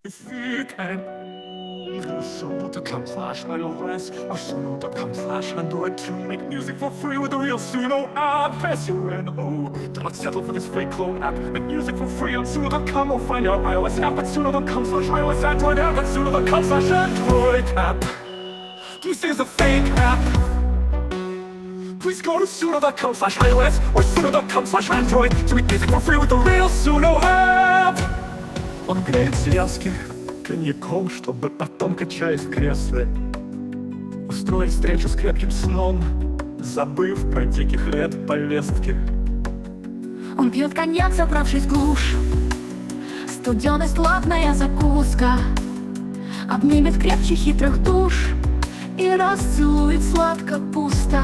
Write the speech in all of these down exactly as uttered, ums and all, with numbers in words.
Suno.com slash iOS or Suno.com slash Android to make music for free with the real Suno app. S U N O. Do not settle for this fake clone app. Make music for free on Suno dot com or find our iOS app at Suno.com slash iOS Android app at Suno.com slash Android app. This is a fake app. Please go to Suno.com slash iOS or Suno.com slash Android to make music for free with the real Suno app. Он греет связки коньяком, чтобы потом, качаясь в кресле, устроить встречу с крепким сном, забыв про диких лет повестки. Он пьет коньяк, забравшись в глушь. Студеность, ладная закуска. Обнимет крепче хитрых душ и расцелует сладко пусто.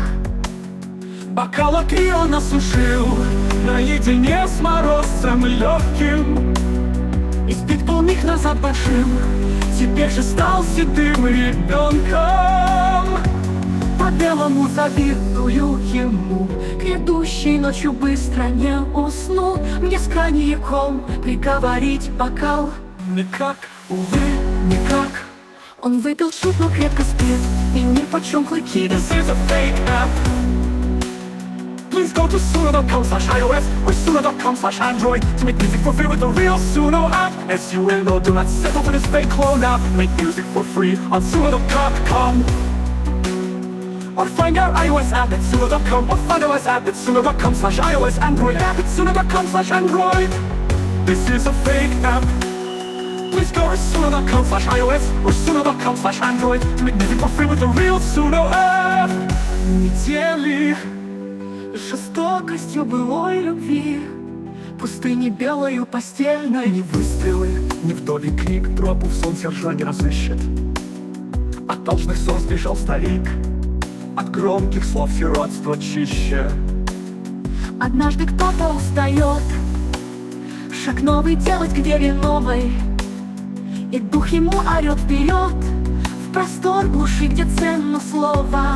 Бокала три он осушил наедине с морозцем легким. И спит полмиг назад большим, теперь же стал седым ребенком. По-белому завидую ему, грядущей ночью быстро не усну. Мне с коньяком приговорить бокал никак, увы, никак. Он выпил шут, но крепко спит, и нипочем клыки. This is a fake app. Please go to Suno.com slash iOS or Suno.com slash Android to make music for free with the real Suno app. S U N O. Do not settle for this fake clone app. Make music for free on Suno dot com or find our iOS app at Suno dot com or find iOS app at Suno.com slash iOS Android app at Suno.com slash Android. This is a fake app. Please go to Suno.com slash iOS or Suno.com slash Android to make music for free with the real Suno app. Недели жестокостью былой любви, пустыни белою постельной. Ни выстрелы, ни вдовий крик тропу в сон сержа не разыщет. От должных сон сбежал старик, от громких слов сиротство чище. Однажды кто-то устает шаг новый делать к вере новой, и дух ему орет вперед в простор глуши, где ценно слово.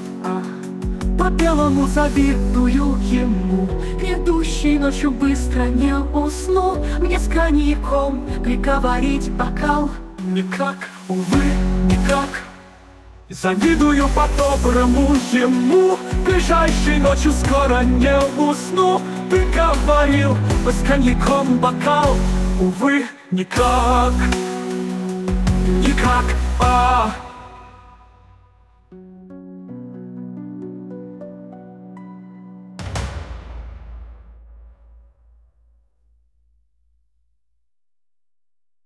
По-белому завидую ему, грядущей ночью быстро не усну. Мне с коньяком приговорить бокал никак, увы, никак. Завидую по-доброму ему, ближайшей ночью скоро не усну. Приговорил бы с коньяком бокал, увы, никак, никак, а